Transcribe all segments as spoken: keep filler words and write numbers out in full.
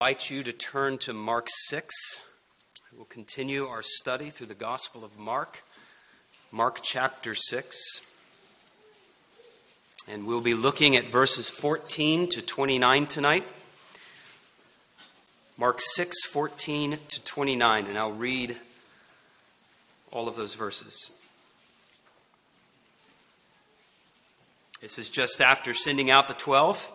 I invite you to turn to Mark six. We'll continue our study through the Gospel of Mark, Mark chapter six. And we'll be looking at verses fourteen to twenty-nine tonight. Mark six, fourteen to twenty-nine, and I'll read all of those verses. This is just after sending out the twelve.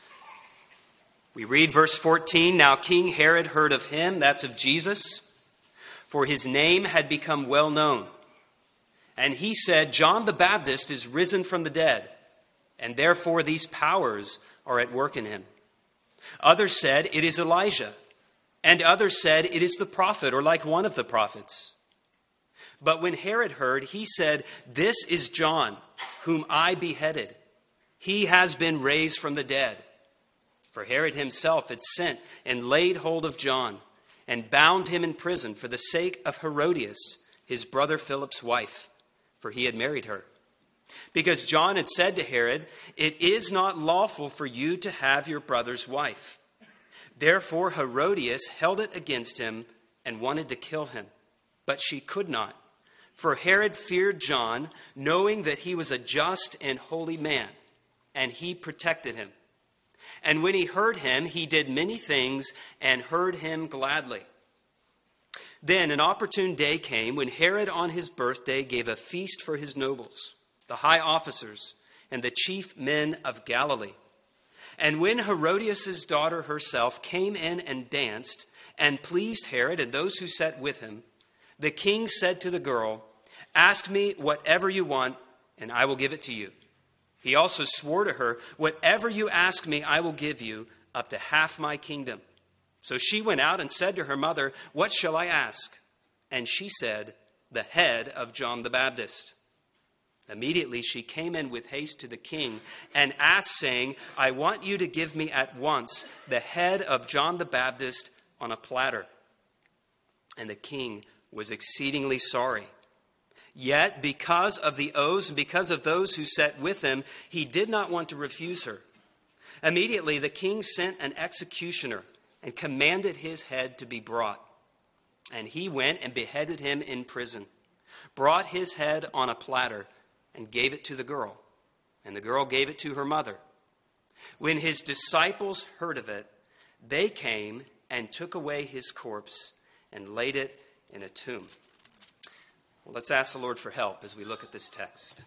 We read verse fourteen, "Now King Herod heard of him," that's of Jesus, "for his name had become well known. And he said, 'John the Baptist is risen from the dead, and therefore these powers are at work in him.' Others said, 'It is Elijah.' And others said, 'It is the prophet,' or like one of the prophets. But when Herod heard, he said, 'This is John, whom I beheaded. He has been raised from the dead.' For Herod himself had sent and laid hold of John and bound him in prison for the sake of Herodias, his brother Philip's wife, for he had married her. Because John had said to Herod, 'It is not lawful for you to have your brother's wife.' Therefore Herodias held it against him and wanted to kill him, but she could not. For Herod feared John, knowing that he was a just and holy man, and he protected him. And when he heard him, he did many things and heard him gladly. Then an opportune day came when Herod on his birthday gave a feast for his nobles, the high officers, and the chief men of Galilee. And when Herodias' daughter herself came in and danced and pleased Herod and those who sat with him, the king said to the girl, 'Ask me whatever you want, and I will give it to you.' He also swore to her, 'Whatever you ask me, I will give you, up to half my kingdom.' So she went out and said to her mother, 'What shall I ask?' And she said, 'The head of John the Baptist.' Immediately she came in with haste to the king and asked, saying, 'I want you to give me at once the head of John the Baptist on a platter.' And the king was exceedingly sorry. Yet because of the oaths and because of those who sat with him, he did not want to refuse her. Immediately the king sent an executioner and commanded his head to be brought. And he went and beheaded him in prison, brought his head on a platter, and gave it to the girl. And the girl gave it to her mother. When his disciples heard of it, they came and took away his corpse and laid it in a tomb." Well, let's ask the Lord for help as we look at this text.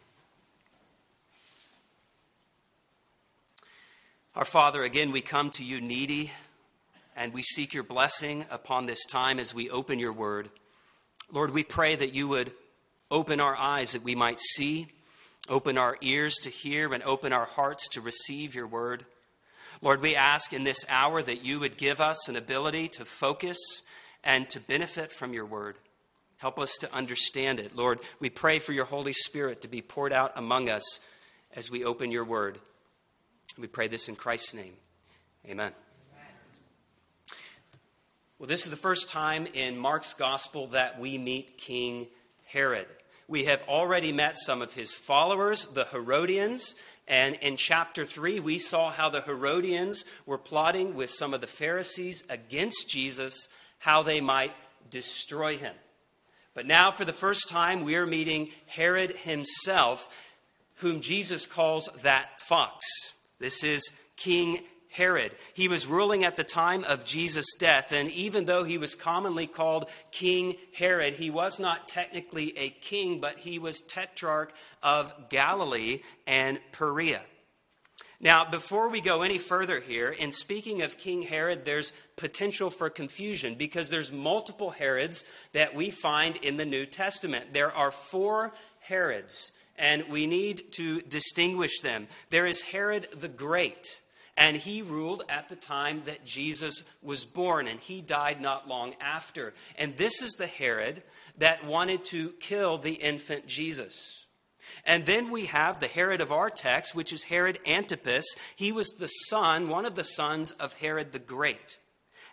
Our Father, again, we come to you needy, and we seek your blessing upon this time as we open your word. Lord, we pray that you would open our eyes that we might see, open our ears to hear, and open our hearts to receive your word. Lord, we ask in this hour that you would give us an ability to focus and to benefit from your word. Help us to understand it. Lord, we pray for your Holy Spirit to be poured out among us as we open your word. We pray this in Christ's name. Amen. Amen. Well, this is the first time in Mark's gospel that we meet King Herod. We have already met some of his followers, the Herodians, and in chapter three, we saw how the Herodians were plotting with some of the Pharisees against Jesus, how they might destroy him. But now, for the first time, we are meeting Herod himself, whom Jesus calls that fox. This is King Herod. He was ruling at the time of Jesus' death, and even though he was commonly called King Herod, he was not technically a king, but he was tetrarch of Galilee and Perea. Now, before we go any further here, in speaking of King Herod, there's potential for confusion because there's multiple Herods that we find in the New Testament. There are four Herods, and we need to distinguish them. There is Herod the Great, and he ruled at the time that Jesus was born, and he died not long after. And this is the Herod that wanted to kill the infant Jesus. And then we have the Herod of our text, which is Herod Antipas. He was the son, one of the sons of Herod the Great.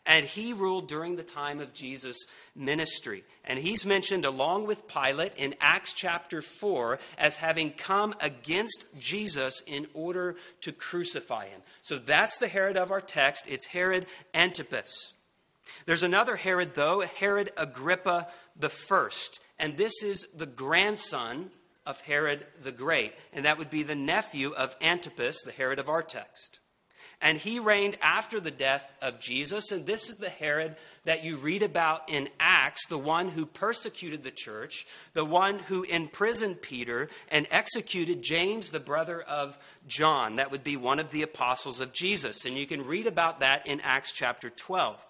And he ruled during the time of Jesus' ministry. And he's mentioned along with Pilate in Acts chapter four as having come against Jesus in order to crucify him. So that's the Herod of our text. It's Herod Antipas. There's another Herod, though, Herod Agrippa the First. And this is the grandson of Herod the Great. And that would be the nephew of Antipas, the Herod of our text. And he reigned after the death of Jesus. And this is the Herod that you read about in Acts, the one who persecuted the church, the one who imprisoned Peter and executed James, the brother of John. That would be one of the apostles of Jesus. And you can read about that in Acts chapter twelve.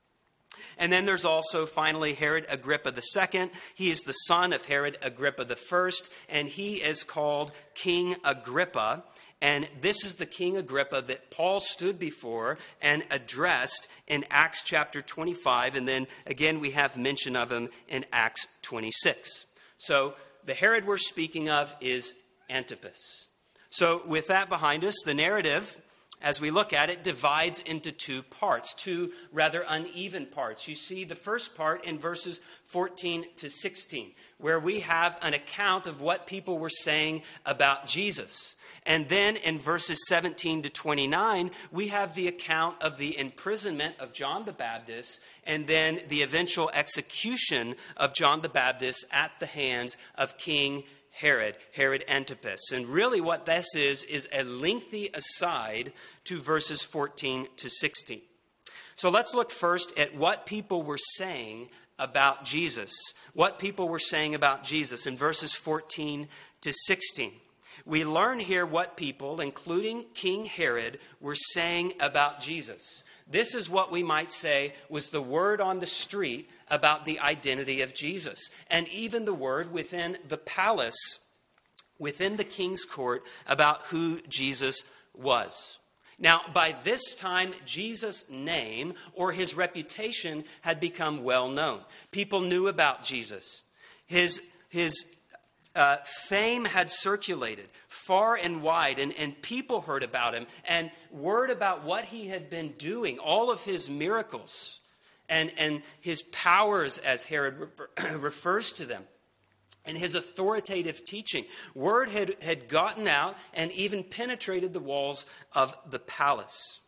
And then there's also, finally, Herod Agrippa the Second. He is the son of Herod Agrippa the First, and he is called King Agrippa. And this is the King Agrippa that Paul stood before and addressed in Acts chapter twenty-five. And then, again, we have mention of him in Acts twenty-six. So the Herod we're speaking of is Antipas. So with that behind us, the narrative, as we look at it, divides into two parts, two rather uneven parts. You see the first part in verses fourteen to sixteen, where we have an account of what people were saying about Jesus. And then in verses seventeen to twenty-nine, we have the account of the imprisonment of John the Baptist and then the eventual execution of John the Baptist at the hands of King Herod, Herod Antipas. And really what this is, is a lengthy aside to verses fourteen to sixteen. So let's look first at what people were saying about Jesus. What people were saying about Jesus in verses fourteen to sixteen. We learn here what people, including King Herod, were saying about Jesus. This is what we might say was the word on the street about the identity of Jesus. And even the word within the palace, within the king's court, about who Jesus was. Now, by this time, Jesus' name or his reputation had become well known. People knew about Jesus. His, his uh, fame had circulated far and wide, and, and people heard about him, and word about what he had been doing, all of his miracles, and, and his powers, as Herod refer, refers to them, and his authoritative teaching. Word had, had gotten out and even penetrated the walls of the palace.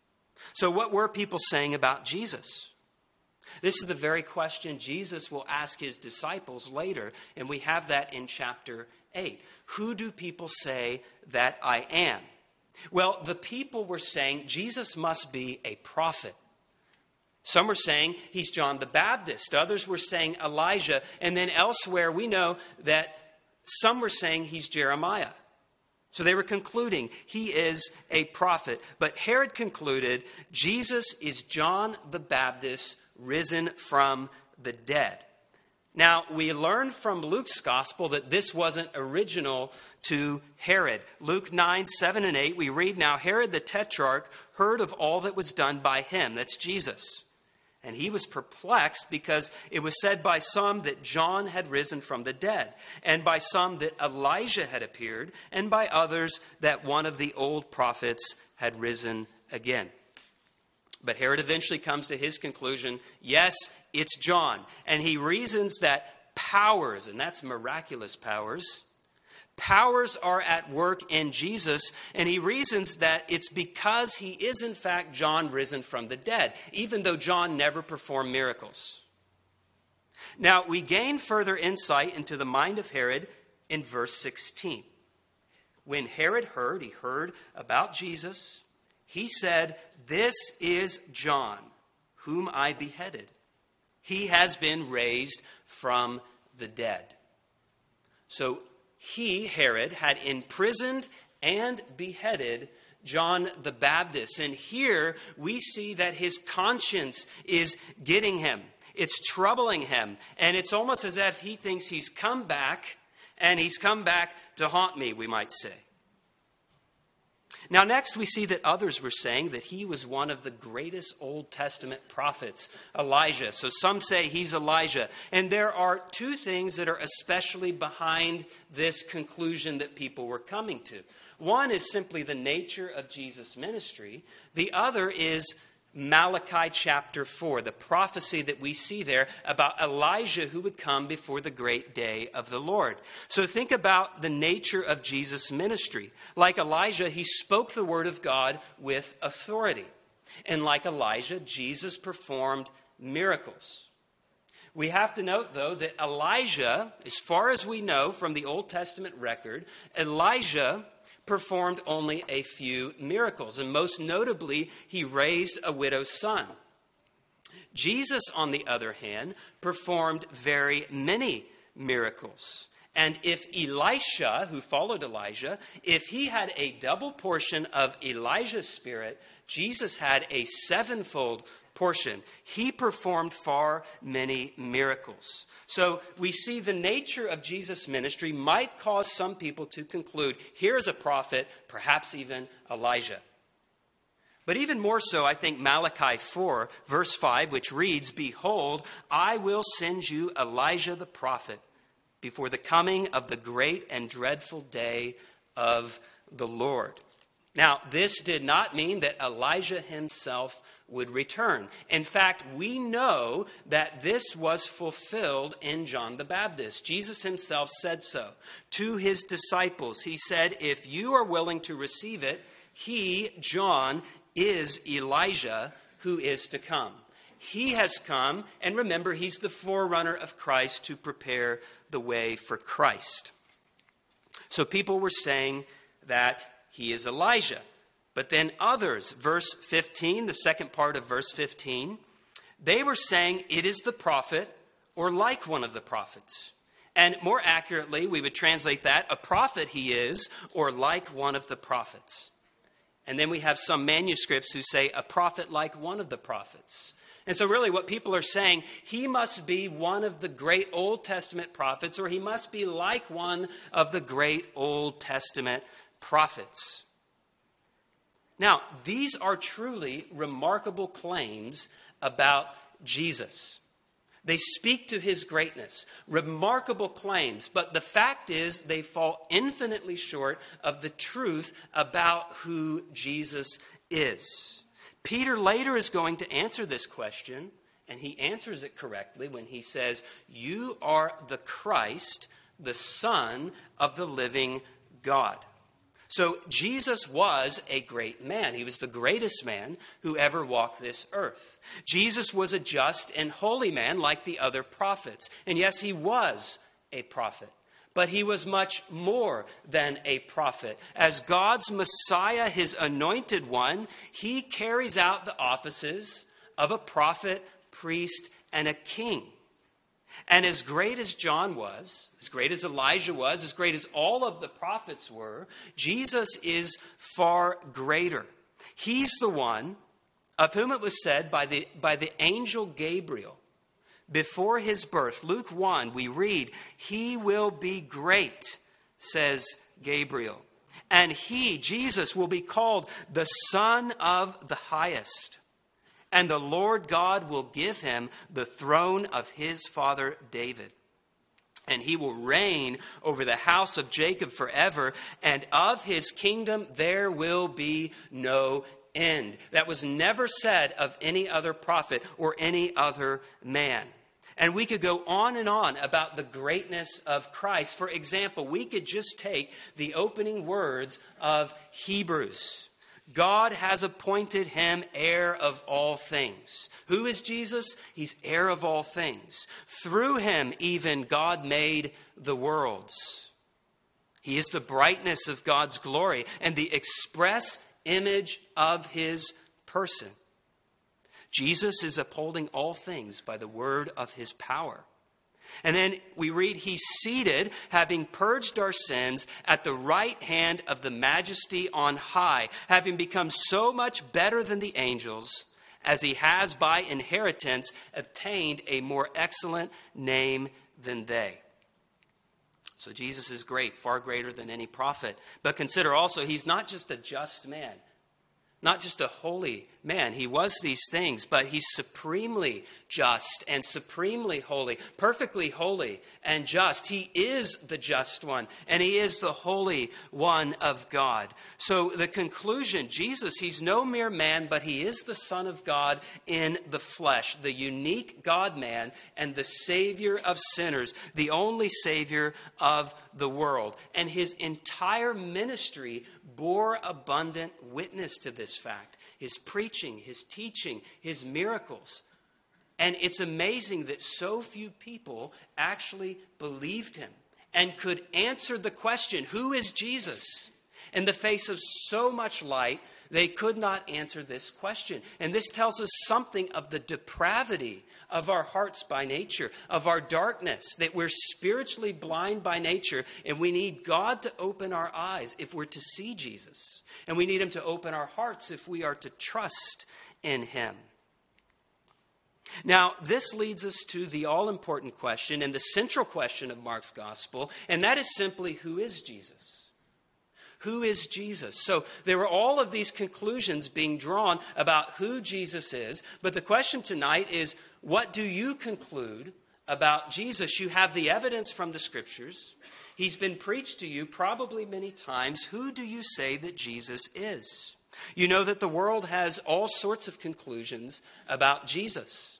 So what were people saying about Jesus? This is the very question Jesus will ask his disciples later, and we have that in chapter eight. Who do people say that I am? Well, the people were saying Jesus must be a prophet. Some were saying he's John the Baptist. Others were saying Elijah. And then elsewhere we know that some were saying he's Jeremiah. So they were concluding he is a prophet. But Herod concluded Jesus is John the Baptist risen from the dead. Now, we learn from Luke's gospel that this wasn't original to Herod. Luke nine, seven, and eight, we read, "Now Herod the Tetrarch heard of all that was done by him," that's Jesus, "and he was perplexed because it was said by some that John had risen from the dead, and by some that Elijah had appeared, and by others that one of the old prophets had risen again." But Herod eventually comes to his conclusion, yes, it's John. And he reasons that powers, and that's miraculous powers, powers are at work in Jesus. And he reasons that it's because he is in fact John risen from the dead, even though John never performed miracles. Now, we gain further insight into the mind of Herod in verse sixteen. When Herod heard, he heard about Jesus, he said, "This is John, whom I beheaded. He has been raised from the dead." So he, Herod, had imprisoned and beheaded John the Baptist. And here we see that his conscience is getting him. It's troubling him. And it's almost as if he thinks he's come back, and he's come back to haunt me, we might say. Now, next we see that others were saying that he was one of the greatest Old Testament prophets, Elijah. So some say he's Elijah. And there are two things that are especially behind this conclusion that people were coming to. One is simply the nature of Jesus' ministry. The other is Malachi chapter four, the prophecy that we see there about Elijah who would come before the great day of the Lord. So think about the nature of Jesus' ministry. Like Elijah, he spoke the word of God with authority. And like Elijah, Jesus performed miracles. We have to note, though, that Elijah, as far as we know from the Old Testament record, Elijah performed only a few miracles, and most notably, he raised a widow's son. Jesus, on the other hand, performed very many miracles. And if Elisha, who followed Elijah, if he had a double portion of Elijah's spirit, Jesus had a sevenfold portion. He performed far many miracles. So we see the nature of Jesus' ministry might cause some people to conclude, here is a prophet, perhaps even Elijah. But even more so, I think Malachi four, verse five, which reads, "Behold, I will send you Elijah the prophet before the coming of the great and dreadful day of the Lord." Now, this did not mean that Elijah himself would return. In fact, we know that this was fulfilled in John the Baptist. Jesus himself said so to his disciples. He said, if you are willing to receive it, he, John, is Elijah who is to come. He has come, and remember, he's the forerunner of Christ to prepare the way for Christ. So people were saying that he is Elijah. But then others, verse fifteen, the second part of verse fifteen, they were saying it is the prophet or like one of the prophets. And more accurately, we would translate that, a prophet he is or like one of the prophets. And then we have some manuscripts who say a prophet like one of the prophets. And so really what people are saying, he must be one of the great Old Testament prophets, or he must be like one of the great Old Testament prophets. Now, these are truly remarkable claims about Jesus. They speak to his greatness, remarkable claims, but the fact is they fall infinitely short of the truth about who Jesus is. Peter later is going to answer this question, and he answers it correctly when he says, "You are the Christ, the Son of the living God." So Jesus was a great man. He was the greatest man who ever walked this earth. Jesus was a just and holy man like the other prophets. And yes, he was a prophet. But he was much more than a prophet. As God's Messiah, his anointed one, he carries out the offices of a prophet, priest, and a king. And as great as John was, as great as Elijah was, as great as all of the prophets were, Jesus is far greater. He's the one of whom it was said by the, by the angel Gabriel before his birth. Luke one, we read, "He will be great," says Gabriel. "And he, Jesus, will be called the Son of the Highest. And the Lord God will give him the throne of his father David. And he will reign over the house of Jacob forever, and of his kingdom there will be no end." That was never said of any other prophet or any other man. And we could go on and on about the greatness of Christ. For example, we could just take the opening words of Hebrews. God has appointed him heir of all things. Who is Jesus? He's heir of all things. Through him, even God made the worlds. He is the brightness of God's glory and the express image of his person. Jesus is upholding all things by the word of his power. And then we read, he's seated, having purged our sins, at the right hand of the majesty on high, having become so much better than the angels, as he has by inheritance obtained a more excellent name than they. So Jesus is great, far greater than any prophet. But consider also, he's not just a just man, not just a holy man. He was these things, but he's supremely just and supremely holy, perfectly holy and just. He is the just one, and he is the holy one of God. So the conclusion, Jesus, he's no mere man, but he is the Son of God in the flesh, the unique God-man and the Savior of sinners, the only Savior of the world. And his entire ministry bore abundant witness to this fact. His preaching, his teaching, his miracles. And it's amazing that so few people actually believed him and could answer the question, who is Jesus? In the face of so much light, they could not answer this question. And this tells us something of the depravity of our hearts by nature, of our darkness, that we're spiritually blind by nature, and we need God to open our eyes if we're to see Jesus. And we need him to open our hearts if we are to trust in him. Now, this leads us to the all-important question and the central question of Mark's gospel, and that is simply, who is Jesus? Who is Jesus? So there were all of these conclusions being drawn about who Jesus is, but the question tonight is, what do you conclude about Jesus? You have the evidence from the scriptures. He's been preached to you probably many times. Who do you say that Jesus is? You know that the world has all sorts of conclusions about Jesus.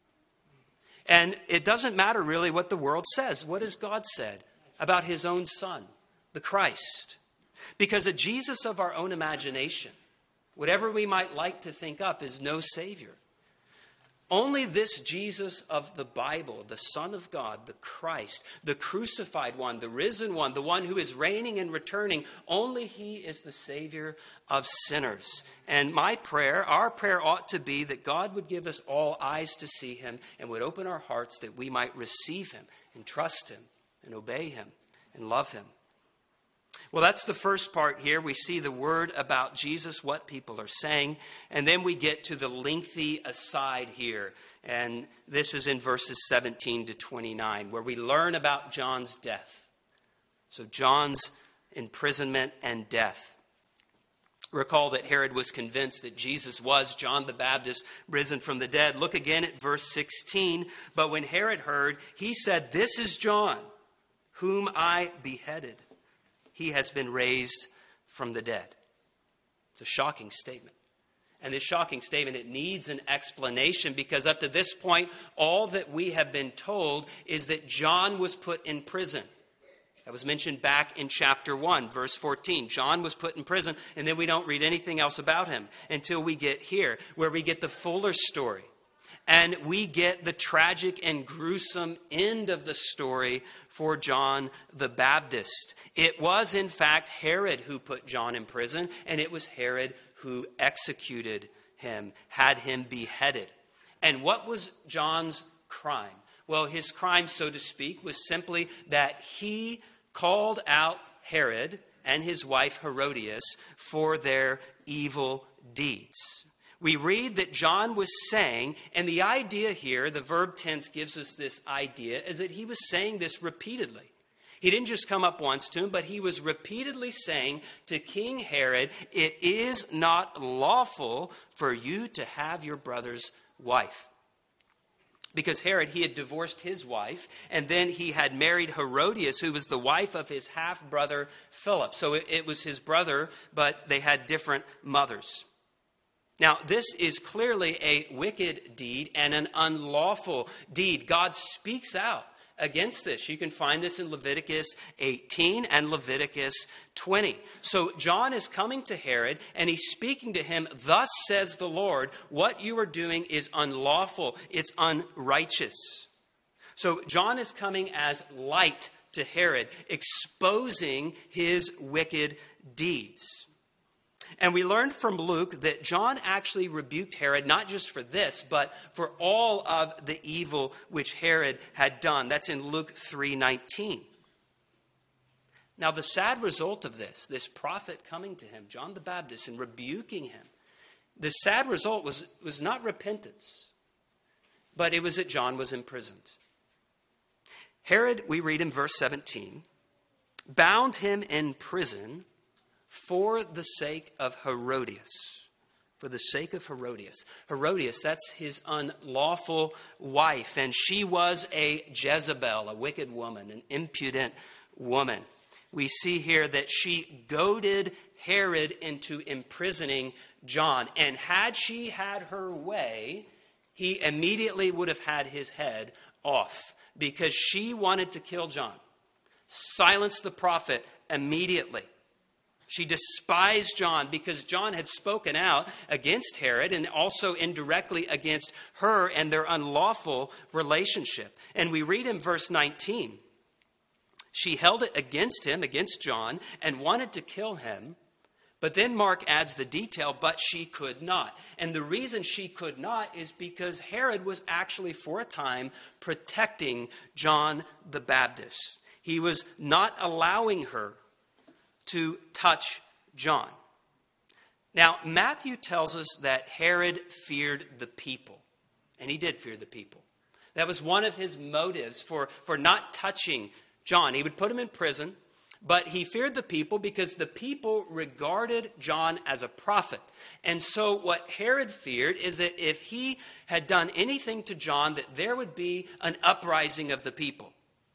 And it doesn't matter really what the world says. What has God said about his own Son, the Christ? Because a Jesus of our own imagination, whatever we might like to think of, is no Savior. Only this Jesus of the Bible, the Son of God, the Christ, the crucified one, the risen one, the one who is reigning and returning, only he is the Savior of sinners. And my prayer, our prayer ought to be that God would give us all eyes to see him and would open our hearts that we might receive him and trust him and obey him and love him. Well, that's the first part here. We see the word about Jesus, what people are saying, and then we get to the lengthy aside here. And this is in verses seventeen to twenty-nine, where we learn about John's death. So John's imprisonment and death. Recall that Herod was convinced that Jesus was John the Baptist risen from the dead. Look again at verse sixteen. But when Herod heard, he said, "This is John, whom I beheaded. He has been raised from the dead." It's a shocking statement. And this shocking statement, it needs an explanation, because up to this point, all that we have been told is that John was put in prison. That was mentioned back in chapter one, verse fourteen. John was put in prison, and then we don't read anything else about him until we get here, where we get the fuller story. And we get the tragic and gruesome end of the story for John the Baptist. It was, in fact, Herod who put John in prison, and it was Herod who executed him, had him beheaded. And what was John's crime? Well, his crime, so to speak, was simply that he called out Herod and his wife Herodias for their evil deeds. We read that John was saying, and the idea here, the verb tense gives us this idea, is that he was saying this repeatedly. He didn't just come up once to him, but he was repeatedly saying to King Herod, "It is not lawful for you to have your brother's wife." Because Herod, he had divorced his wife, and then he had married Herodias, who was the wife of his half-brother Philip. So it, it was his brother, but they had different mothers. Now, this is clearly a wicked deed and an unlawful deed. God speaks out against this. You can find this in Leviticus eighteen and Leviticus twenty. So John is coming to Herod, and he's speaking to him, "Thus says the Lord, what you are doing is unlawful. It's unrighteous." So John is coming as light to Herod, exposing his wicked deeds. And we learned from Luke that John actually rebuked Herod, not just for this, but for all of the evil which Herod had done. That's in Luke three nineteen. Now, the sad result of this, this prophet coming to him, John the Baptist, and rebuking him, the sad result was, was not repentance, but it was that John was imprisoned. Herod, we read in verse seventeen, bound him in prison for the sake of Herodias, for the sake of Herodias. Herodias, that's his unlawful wife, and she was a Jezebel, a wicked woman, an impudent woman. We see here that she goaded Herod into imprisoning John, and had she had her way, he immediately would have had his head off, because she wanted to kill John, silence the prophet immediately. She despised John because John had spoken out against Herod and also indirectly against her and their unlawful relationship. And we read in verse nineteen, she held it against him, against John, and wanted to kill him. But then Mark adds the detail, but she could not. And the reason she could not is because Herod was actually, for a time, protecting John the Baptist. He was not allowing her to touch John. Now, Matthew tells us that Herod feared the people, and he did fear the people. That was one of his motives for, for not touching John. He would put him in prison, but he feared the people because the people regarded John as a prophet. And so what Herod feared is that if he had done anything to John, that there would be an uprising of the people.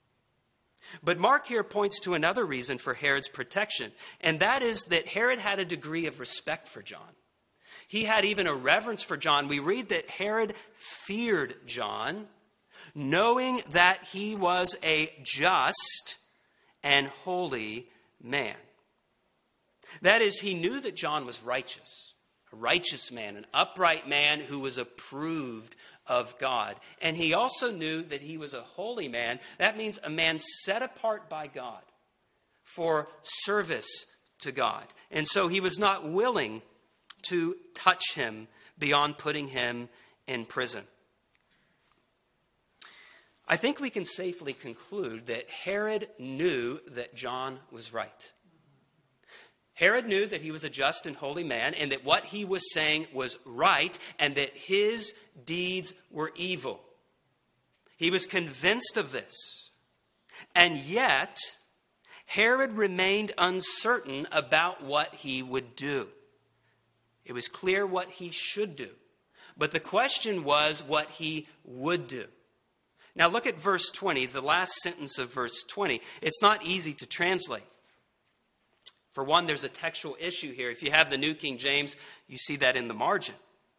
But Mark here points to another reason for Herod's protection, and that is that Herod had a degree of respect for John. He had even a reverence for John. We read that Herod feared John, knowing that he was a just and holy man. That is, he knew that John was righteous, a righteous man, an upright man who was approved of God. And he also knew that he was a holy man. That means a man set apart by God for service to God. And so he was not willing to touch him beyond putting him in prison. I think we can safely conclude that Herod knew that John was right. Herod knew that he was a just and holy man, and that what he was saying was right, and that his deeds were evil. He was convinced of this. And yet, Herod remained uncertain about what he would do. It was clear what he should do. But the question was what he would do. Now look at verse twenty, the last sentence of verse twenty. It's not easy to translate. For one, there's a textual issue here. If you have the New King James, you see that in the margin.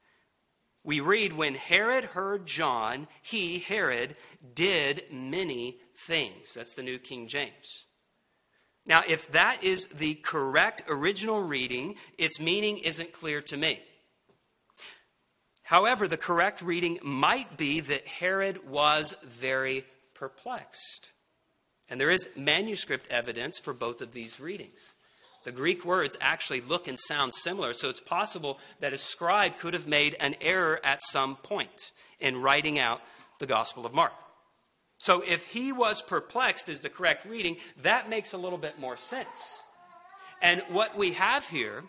We read, when Herod heard John, he, Herod, did many things. That's the New King James. Now, if that is the correct original reading, its meaning isn't clear to me. However, the correct reading might be that Herod was very perplexed. And there is manuscript evidence for both of these readings. The Greek words actually look and sound similar, so it's possible that a scribe could have made an error at some point in writing out the Gospel of Mark. So if he was perplexed is the correct reading, that makes a little bit more sense. And what we have here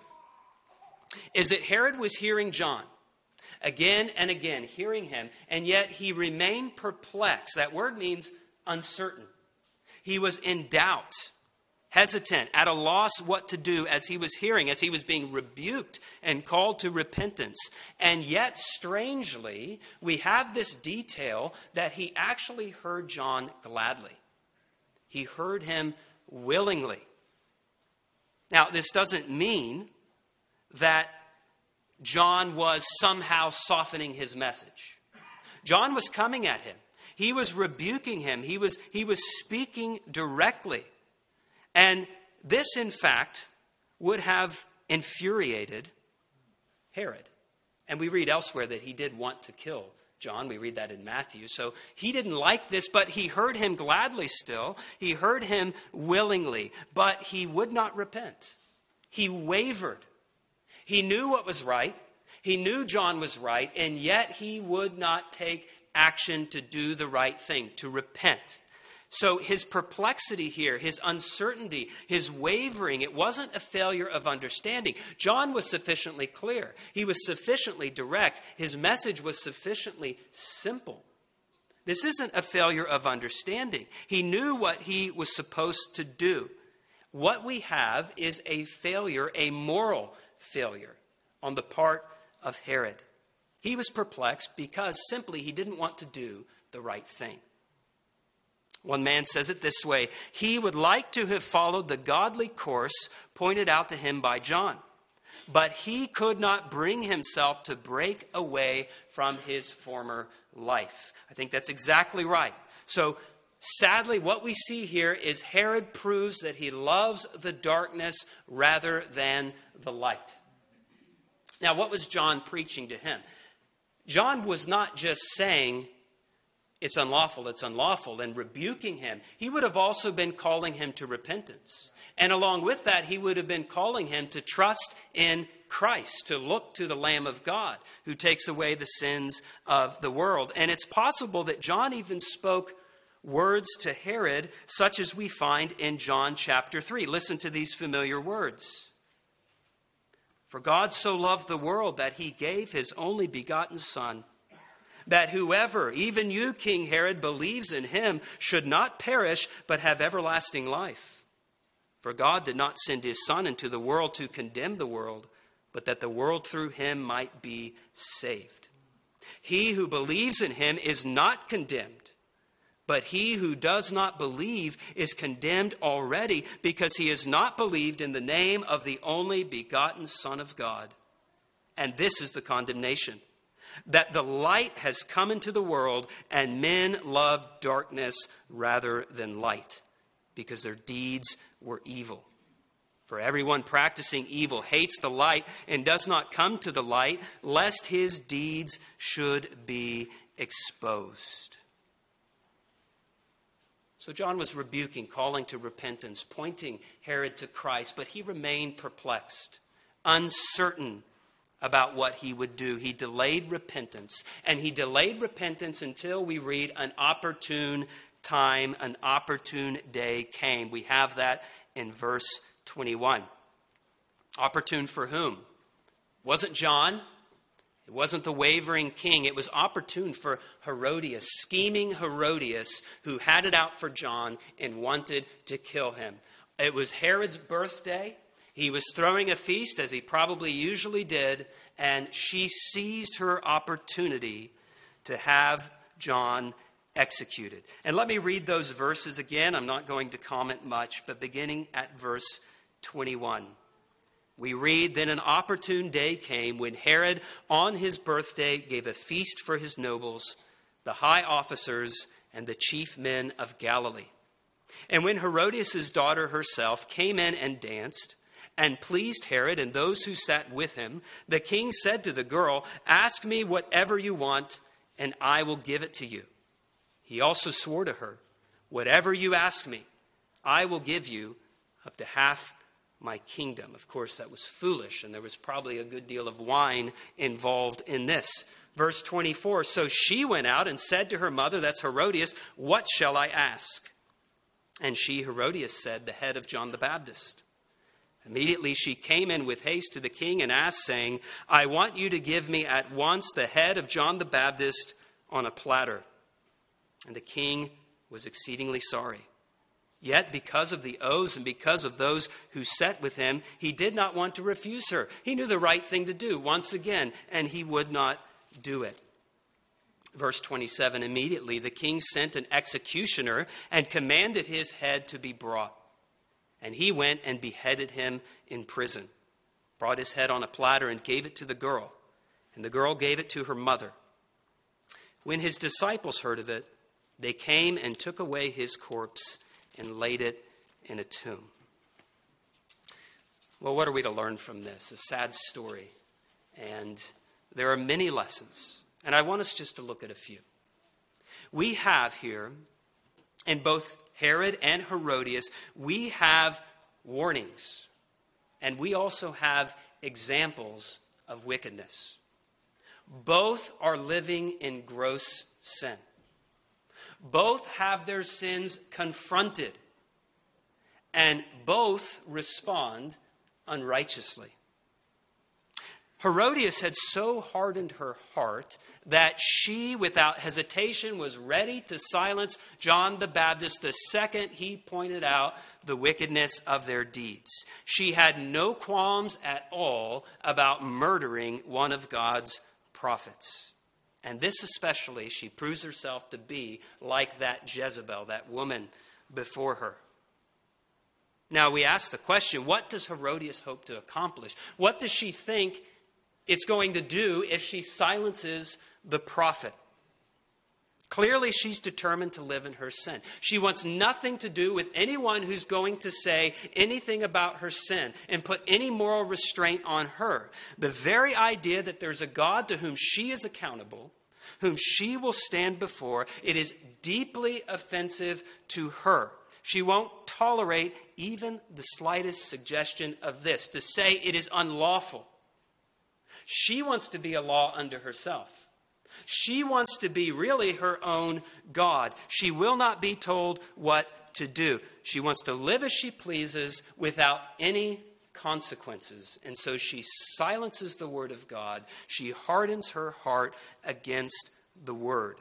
is that Herod was hearing John again and again, hearing him, and yet he remained perplexed. That word means uncertain. He was in doubt, hesitant, at a loss what to do as he was hearing, as he was being rebuked and called to repentance. And yet, strangely, we have this detail that he actually heard John gladly. He heard him willingly. Now, this doesn't mean that John was somehow softening his message. John was coming at him. He was rebuking him. He was, he was speaking directly. And this, in fact, would have infuriated Herod. And we read elsewhere that he did want to kill John. We read that in Matthew. So he didn't like this, but he heard him gladly still. He heard him willingly, but he would not repent. He wavered. He knew what was right. He knew John was right, and yet he would not take action to do the right thing, to repent. So his perplexity here, his uncertainty, his wavering, it wasn't a failure of understanding. John was sufficiently clear. He was sufficiently direct. His message was sufficiently simple. This isn't a failure of understanding. He knew what he was supposed to do. What we have is a failure, a moral failure on the part of Herod. He was perplexed because simply he didn't want to do the right thing. One man says it this way: he would like to have followed the godly course pointed out to him by John, but he could not bring himself to break away from his former life. I think that's exactly right. So sadly, what we see here is Herod proves that he loves the darkness rather than the light. Now, what was John preaching to him? John was not just saying, it's unlawful, it's unlawful, and rebuking him. He would have also been calling him to repentance. And along with that, he would have been calling him to trust in Christ, to look to the Lamb of God who takes away the sins of the world. And it's possible that John even spoke words to Herod, such as we find in John chapter three. Listen to these familiar words. For God so loved the world that he gave his only begotten Son, that whoever, even you, King Herod, believes in him should not perish, but have everlasting life. For God did not send his Son into the world to condemn the world, but that the world through him might be saved. He who believes in him is not condemned, but he who does not believe is condemned already, because he has not believed in the name of the only begotten Son of God. And this is the condemnation: that the light has come into the world, and men love darkness rather than light, because their deeds were evil. For everyone practicing evil hates the light and does not come to the light, lest his deeds should be exposed. So John was rebuking, calling to repentance, pointing Herod to Christ, but he remained perplexed, uncertain about what he would do. He delayed repentance, and he delayed repentance until we read an opportune time, an opportune day came. We have that in verse twenty-one. Opportune for whom? It wasn't John. It wasn't the wavering king. It was opportune for Herodias, scheming Herodias, who had it out for John and wanted to kill him. It was Herod's birthday. He was throwing a feast, as he probably usually did, and she seized her opportunity to have John executed. And let me read those verses again. I'm not going to comment much, but beginning at verse twenty-one. We read, then an opportune day came when Herod on his birthday gave a feast for his nobles, the high officers, and the chief men of Galilee. And when Herodias' daughter herself came in and danced and pleased Herod and those who sat with him, the king said to the girl, ask me whatever you want, and I will give it to you. He also swore to her, whatever you ask me, I will give you up to half my kingdom. Of course, that was foolish, and there was probably a good deal of wine involved in this. Verse twenty-four, so she went out and said to her mother, that's Herodias, what shall I ask? And she, Herodias, said, the head of John the Baptist. Immediately she came in with haste to the king and asked, saying, I want you to give me at once the head of John the Baptist on a platter. And the king was exceedingly sorry. Yet because of the oaths and because of those who sat with him, he did not want to refuse her. He knew the right thing to do once again, and he would not do it. Verse twenty-seven, immediately the king sent an executioner and commanded his head to be brought. And he went and beheaded him in prison, brought his head on a platter and gave it to the girl. And the girl gave it to her mother. When his disciples heard of it, they came and took away his corpse and laid it in a tomb. Well, what are we to learn from this? A sad story. And there are many lessons. And I want us just to look at a few. We have here, in both Herod and Herodias, we have warnings. And we also have examples of wickedness. Both are living in gross sin. Both have their sins confronted, and both respond unrighteously. Herodias had so hardened her heart that she, without hesitation, was ready to silence John the Baptist the second he pointed out the wickedness of their deeds. She had no qualms at all about murdering one of God's prophets. And this especially, she proves herself to be like that Jezebel, that woman before her. Now we ask the question, what does Herodias hope to accomplish? What does she think it's going to do if she silences the prophet? Clearly, she's determined to live in her sin. She wants nothing to do with anyone who's going to say anything about her sin and put any moral restraint on her. The very idea that there's a God to whom she is accountable, whom she will stand before, it is deeply offensive to her. She won't tolerate even the slightest suggestion of this, to say it is unlawful. She wants to be a law unto herself. She wants to be really her own God. She will not be told what to do. She wants to live as she pleases without any consequences. And so she silences the word of God. She hardens her heart against the word.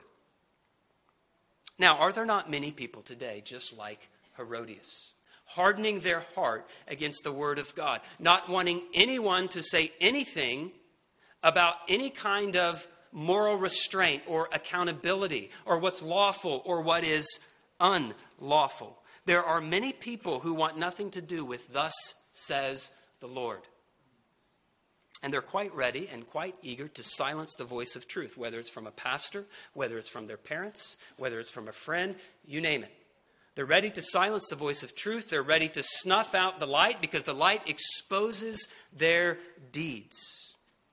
Now, are there not many people today just like Herodias, hardening their heart against the word of God, not wanting anyone to say anything about any kind of moral restraint or accountability or what's lawful or what is unlawful? There are many people who want nothing to do with "thus says the Lord." And they're quite ready and quite eager to silence the voice of truth, whether it's from a pastor, whether it's from their parents, whether it's from a friend, you name it. They're ready to silence the voice of truth. They're ready to snuff out the light because the light exposes their deeds.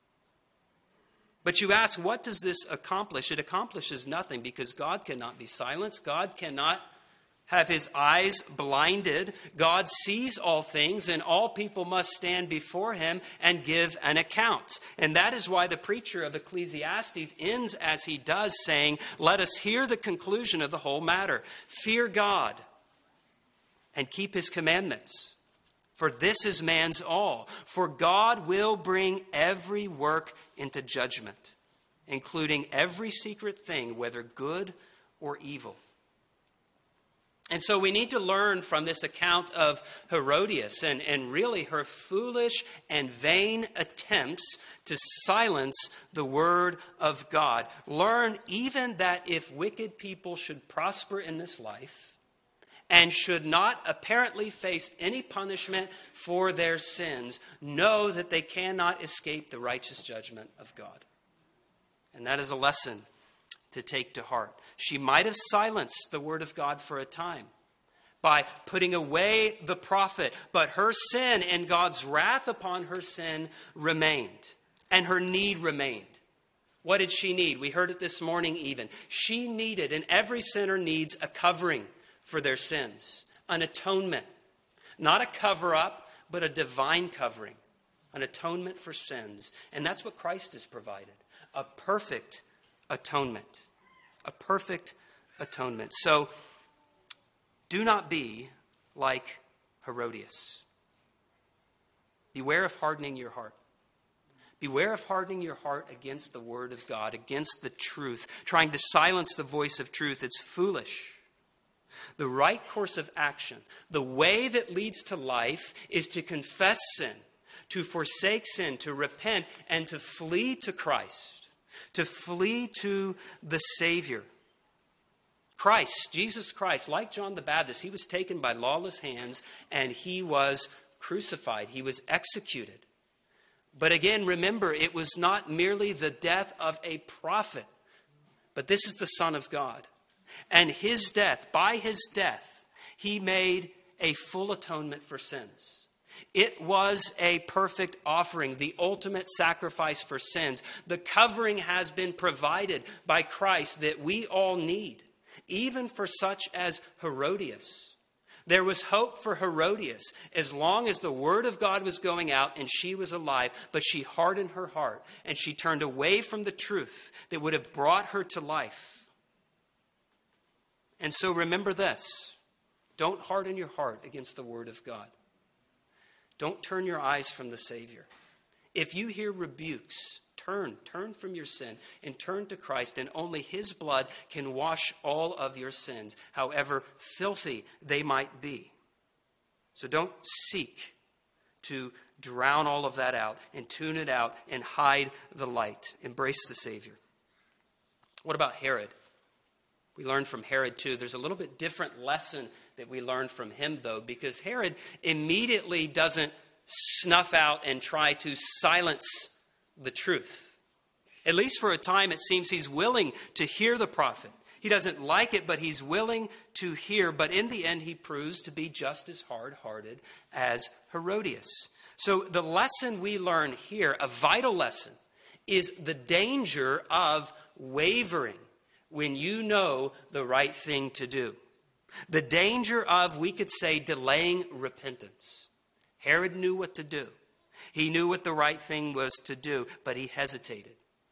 But you ask, what does this accomplish? It accomplishes nothing because God cannot be silenced. God cannot have his eyes blinded. God sees all things, and all people must stand before him and give an account. And that is why the preacher of Ecclesiastes ends as he does, saying, "Let us hear the conclusion of the whole matter. Fear God and keep his commandments, for this is man's all. For God will bring every work into judgment, including every secret thing, whether good or evil." And so we need to learn from this account of Herodias and, and really her foolish and vain attempts to silence the word of God. Learn even that if wicked people should prosper in this life and should not apparently face any punishment for their sins, know that they cannot escape the righteous judgment of God. And that is a lesson to take to heart. She might have silenced the word of God for a time by putting away the prophet, but her sin and God's wrath upon her sin remained, and her need remained. What did she need? We heard it this morning even. She needed, and every sinner needs, a covering for their sins, an atonement. Not a cover-up, but a divine covering, an atonement for sins. And that's what Christ has provided, a perfect atonement. A perfect atonement. So, do not be like Herodias. Beware of hardening your heart. Beware of hardening your heart against the word of God, against the truth, trying to silence the voice of truth. It's foolish. The right course of action, the way that leads to life, is to confess sin, to forsake sin, to repent, and to flee to Christ, to flee to the Savior. Christ, Jesus Christ, like John the Baptist, he was taken by lawless hands and he was crucified. He was executed. But again, remember, it was not merely the death of a prophet, but this is the Son of God. And his death, by his death, he made a full atonement for sins. It was a perfect offering, the ultimate sacrifice for sins. The covering has been provided by Christ that we all need, even for such as Herodias. There was hope for Herodias as long as the word of God was going out and she was alive, but she hardened her heart and she turned away from the truth that would have brought her to life. And so remember this. Don't harden your heart against the word of God. Don't turn your eyes from the Savior. If you hear rebukes, turn, turn from your sin and turn to Christ, and only his blood can wash all of your sins, however filthy they might be. So don't seek to drown all of that out and tune it out and hide the light. Embrace the Savior. What about Herod? We learned from Herod too. There's a little bit different lesson that we learn from him, though, because Herod immediately doesn't snuff out and try to silence the truth. At least for a time, it seems he's willing to hear the prophet. He doesn't like it, but he's willing to hear. But in the end, he proves to be just as hard-hearted as Herodias. So the lesson we learn here, a vital lesson, is the danger of wavering when you know the right thing to do. The danger of, we could say, delaying repentance. Herod knew what to do. He knew what the right thing was to do, but he hesitated.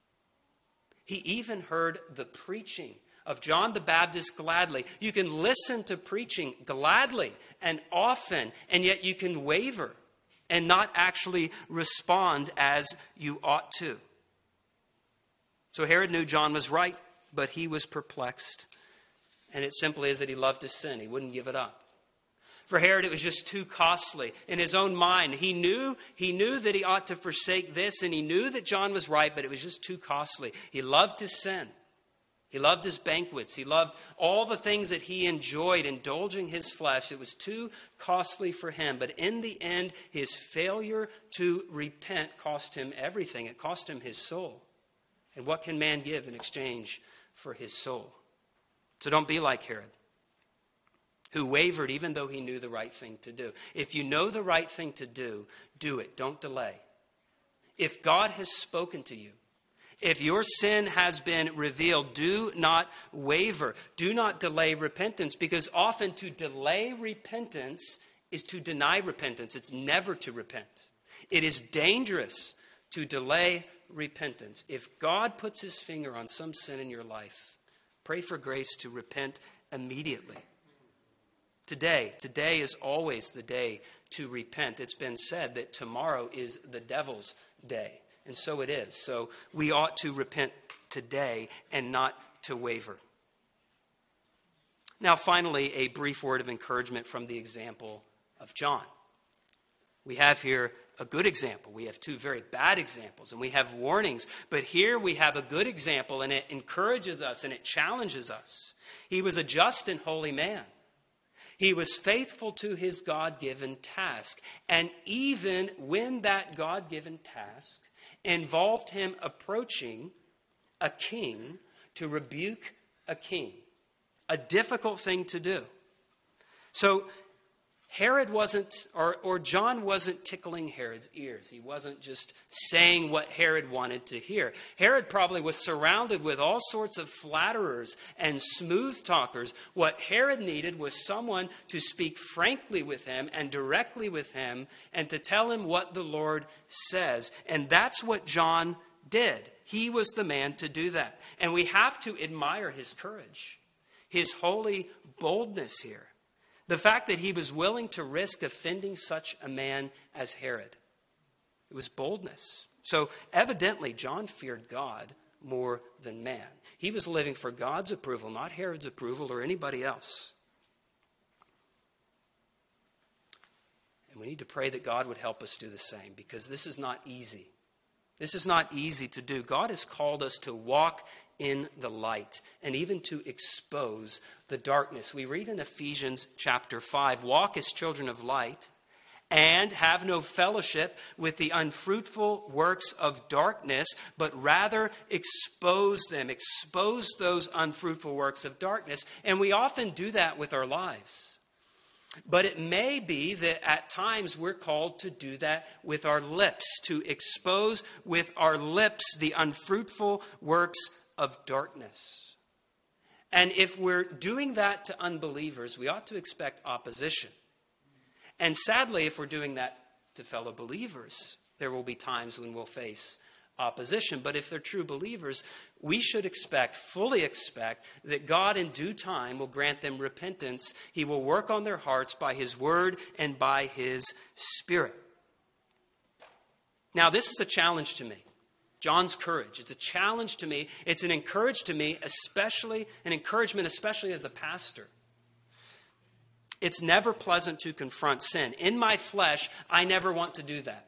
He even heard the preaching of John the Baptist gladly. You can listen to preaching gladly and often, and yet you can waver and not actually respond as you ought to. So Herod knew John was right, but he was perplexed. And it simply is that he loved to sin. He wouldn't give it up. For Herod, it was just too costly. In his own mind, he knew, he knew that he ought to forsake this, and he knew that John was right, but it was just too costly. He loved to sin. He loved his banquets. He loved all the things that he enjoyed, indulging his flesh. It was too costly for him. But in the end, his failure to repent cost him everything. It cost him his soul. And what can man give in exchange for his soul? So don't be like Herod, who wavered even though he knew the right thing to do. If you know the right thing to do, do it. Don't delay. If God has spoken to you, if your sin has been revealed, do not waver. Do not delay repentance, because often to delay repentance is to deny repentance. It's never to repent. It is dangerous to delay repentance. If God puts his finger on some sin in your life, pray for grace to repent immediately. Today, today is always the day to repent. It's been said that tomorrow is the devil's day. And so it is. So we ought to repent today and not to waver. Now, finally, a brief word of encouragement from the example of John. We have here a good example. We have two very bad examples, and we have warnings. But here we have a good example, and it encourages us and it challenges us. He was a just and holy man. He was faithful to his God-given task. And even when that God-given task involved him approaching a king to rebuke a king, a difficult thing to do. So Herod wasn't, or, or John wasn't tickling Herod's ears. He wasn't just saying what Herod wanted to hear. Herod probably was surrounded with all sorts of flatterers and smooth talkers. What Herod needed was someone to speak frankly with him and directly with him and to tell him what the Lord says. And that's what John did. He was the man to do that. And we have to admire his courage, his holy boldness here. The fact that he was willing to risk offending such a man as Herod. It was boldness. So evidently, John feared God more than man. He was living for God's approval, not Herod's approval or anybody else. And we need to pray that God would help us do the same, because this is not easy. This is not easy to do. God has called us to walk in the light and even to expose the darkness. We read in Ephesians chapter five, walk as children of light and have no fellowship with the unfruitful works of darkness, but rather expose them, expose those unfruitful works of darkness. And we often do that with our lives. But it may be that at times we're called to do that with our lips, to expose with our lips the unfruitful works of darkness. And if we're doing that to unbelievers, we ought to expect opposition. And sadly, if we're doing that to fellow believers, there will be times when we'll face opposition. But if they're true believers, we should expect, fully expect, that God in due time will grant them repentance. He will work on their hearts by his word and by his Spirit. Now, this is a challenge to me. John's courage. It's a challenge to me. It's an encouragement to me, especially an encouragement, especially as a pastor. It's never pleasant to confront sin. In my flesh, I never want to do that.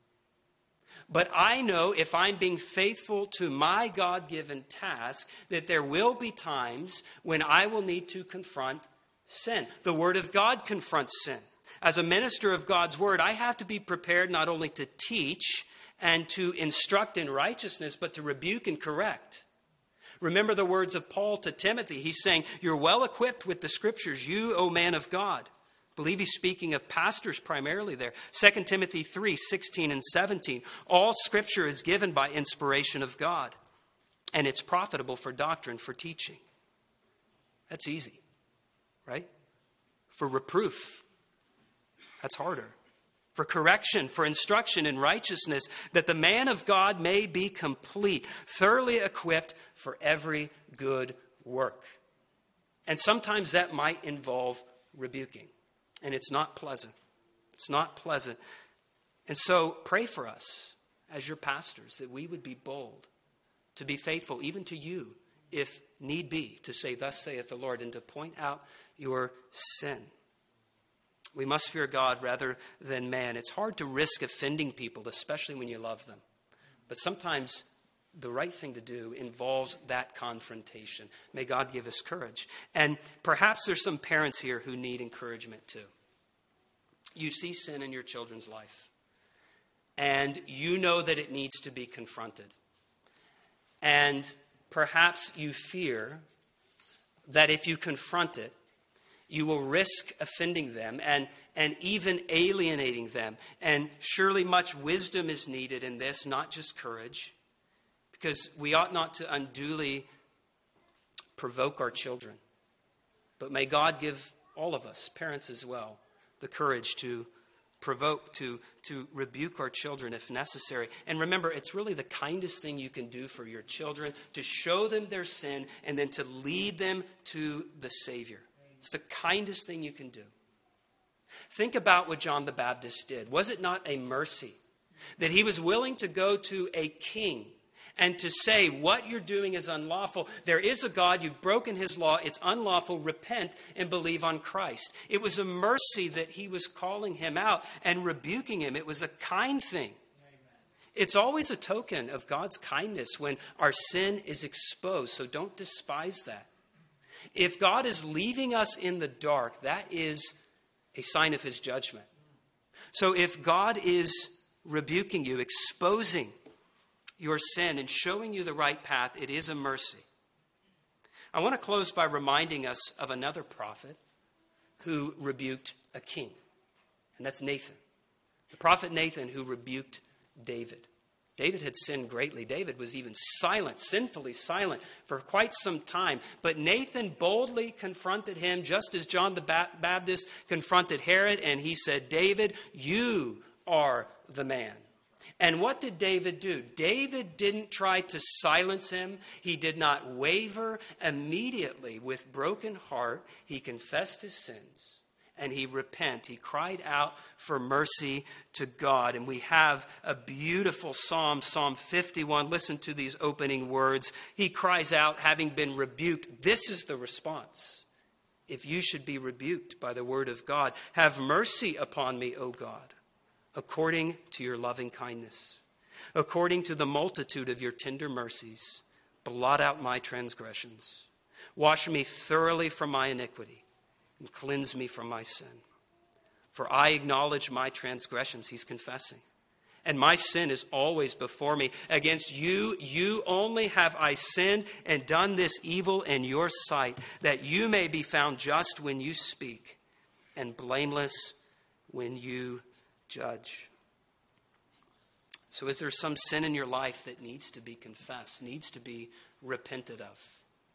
But I know if I'm being faithful to my God-given task, that there will be times when I will need to confront sin. The Word of God confronts sin. As a minister of God's Word, I have to be prepared not only to teach and to instruct in righteousness, but to rebuke and correct. Remember the words of Paul to Timothy. He's saying, you're well equipped with the Scriptures, you, O man of God. I believe he's speaking of pastors primarily there. Second Timothy three, sixteen and seventeen. All Scripture is given by inspiration of God, and it's profitable for doctrine, for teaching. That's easy, right? For reproof, that's harder. For correction, for instruction in righteousness, that the man of God may be complete, thoroughly equipped for every good work. And sometimes that might involve rebuking. And it's not pleasant. It's not pleasant. And so pray for us as your pastors that we would be bold, to be faithful even to you, if need be, to say, thus saith the Lord, and to point out your sin. We must fear God rather than man. It's hard to risk offending people, especially when you love them. But sometimes the right thing to do involves that confrontation. May God give us courage. And perhaps there's some parents here who need encouragement too. You see sin in your children's life, and you know that it needs to be confronted. And perhaps you fear that if you confront it, you will risk offending them and, and even alienating them. And surely much wisdom is needed in this, not just courage, because we ought not to unduly provoke our children. But may God give all of us, parents as well, the courage to provoke, to, to rebuke our children if necessary. And remember, it's really the kindest thing you can do for your children, to show them their sin and then to lead them to the Savior. It's the kindest thing you can do. Think about what John the Baptist did. Was it not a mercy that he was willing to go to a king and to say, what you're doing is unlawful. There is a God, you've broken his law, it's unlawful, repent and believe on Christ. It was a mercy that he was calling him out and rebuking him. It was a kind thing. It's always a token of God's kindness when our sin is exposed, so don't despise that. If God is leaving us in the dark, that is a sign of his judgment. So if God is rebuking you, exposing your sin and showing you the right path, it is a mercy. I want to close by reminding us of another prophet who rebuked a king, and that's Nathan. The prophet Nathan who rebuked David. David had sinned greatly. David was even silent, sinfully silent for quite some time. But Nathan boldly confronted him, just as John the Baptist confronted Herod, and he said, David, you are the man. And what did David do? David didn't try to silence him. He did not waver. Immediately, with broken heart, he confessed his sins and he repented. He cried out for mercy to God. And we have a beautiful psalm, Psalm fifty-one. Listen to these opening words. He cries out, having been rebuked. This is the response. If you should be rebuked by the word of God, have mercy upon me, O God, according to your loving kindness, according to the multitude of your tender mercies, blot out my transgressions. Wash me thoroughly from my iniquity and cleanse me from my sin. For I acknowledge my transgressions, he's confessing, and my sin is always before me. Against you, you only have I sinned and done this evil in your sight, that you may be found just when you speak and blameless when you judge. So is there some sin in your life that needs to be confessed, needs to be repented of?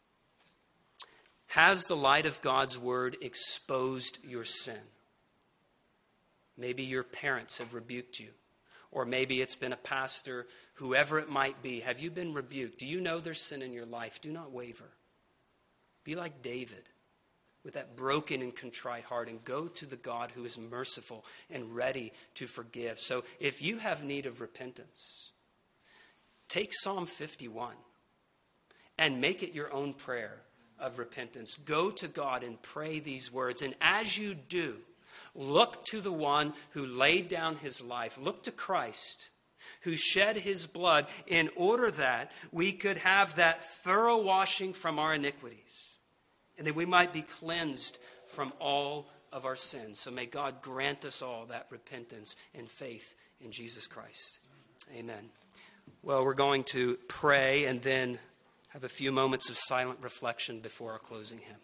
Has the light of God's word exposed your sin? Maybe your parents have rebuked you, or maybe it's been a pastor, whoever it might be. Have you been rebuked? Do you know there's sin in your life? Do not waver. Be like David, with that broken and contrite heart, and go to the God who is merciful and ready to forgive. So if you have need of repentance, take Psalm fifty-one and make it your own prayer of repentance. Go to God and pray these words. And as you do, look to the one who laid down his life. Look to Christ, who shed his blood in order that we could have that thorough washing from our iniquities, and that we might be cleansed from all of our sins. So may God grant us all that repentance and faith in Jesus Christ. Amen. Well, we're going to pray and then have a few moments of silent reflection before our closing hymn.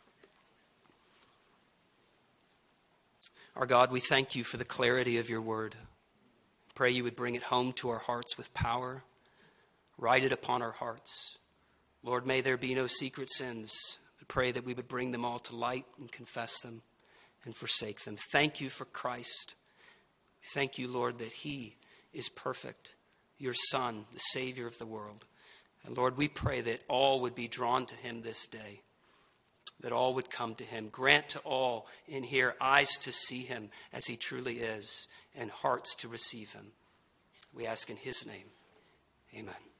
Our God, we thank you for the clarity of your word. Pray you would bring it home to our hearts with power. Write it upon our hearts. Lord, may there be no secret sins. We pray that we would bring them all to light and confess them and forsake them. Thank you for Christ. Thank you, Lord, that he is perfect, your Son, the Savior of the world. And Lord, we pray that all would be drawn to him this day, that all would come to him. Grant to all in here eyes to see him as he truly is and hearts to receive him. We ask in his name. Amen.